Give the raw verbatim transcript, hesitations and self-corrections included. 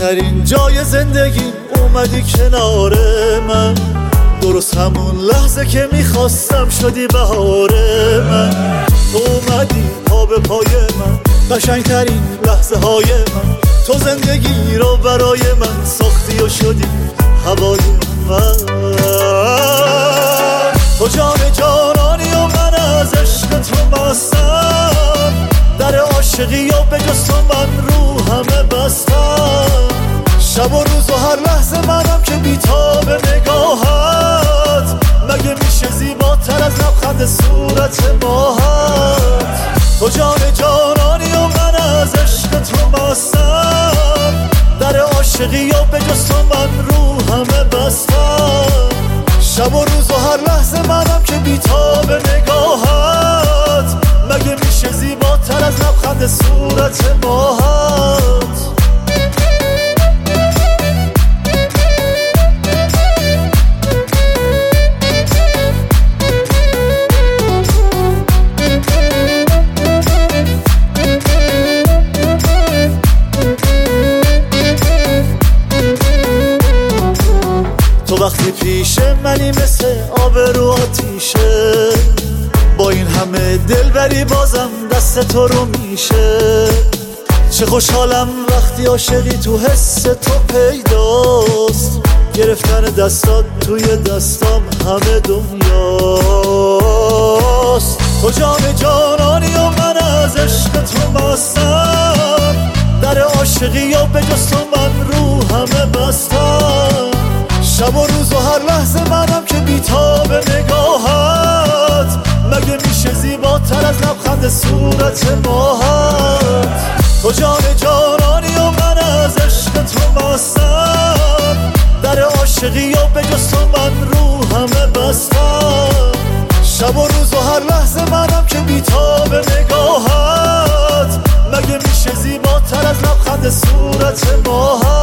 بهترین جای زندگی اومدی کنار من، درست همون لحظه که میخواستم شدی بهار من. تو اومدی پا به پای من، قشنگترین لحظه های من. تو زندگی رو برای من ساختی و شدی هوای من. تو جان جانانی و من از عشق تو مستم، در عاشقی و به جز تو من رو همه بستم. شب و روز و هر لحظه منم که بی‌تاب نگاهت، مگه میشه زیباتر از لبخند صورت ماهت. تو جان جانانی و من از عشق تو مستم، در عاشقی و به جز تو من رو همه بستم. شب و روز و هر لحظه منم که بی‌تاب نگاهت، مگه میشه زیباتر از لبخند صورت ماهت. تو وقتی پیش منی مثل آب رو آتیشه، با این همه دلبری بازم دست تو رو میشه. چه خوشحالم وقتی عاشقی تو حس تو پیداست، گرفتن دستات توی دستام همه دنیاست. تو جان جانانی و من از عشق تو مستم، در عاشقی و به جز تو من رو همه بستم. شب و روز و هر لحظه منم که بی‌تاب نگاهت، مگه میشه زیباتر از لبخند صورت ماهت. تو جان جانانی و من از عشق تو مستم، در عاشقی و به جز تو من رو همه بستم. شب و روز و هر لحظه منم که بی‌تاب نگاهت، مگه میشه زیباتر از لبخند صورت ماهت.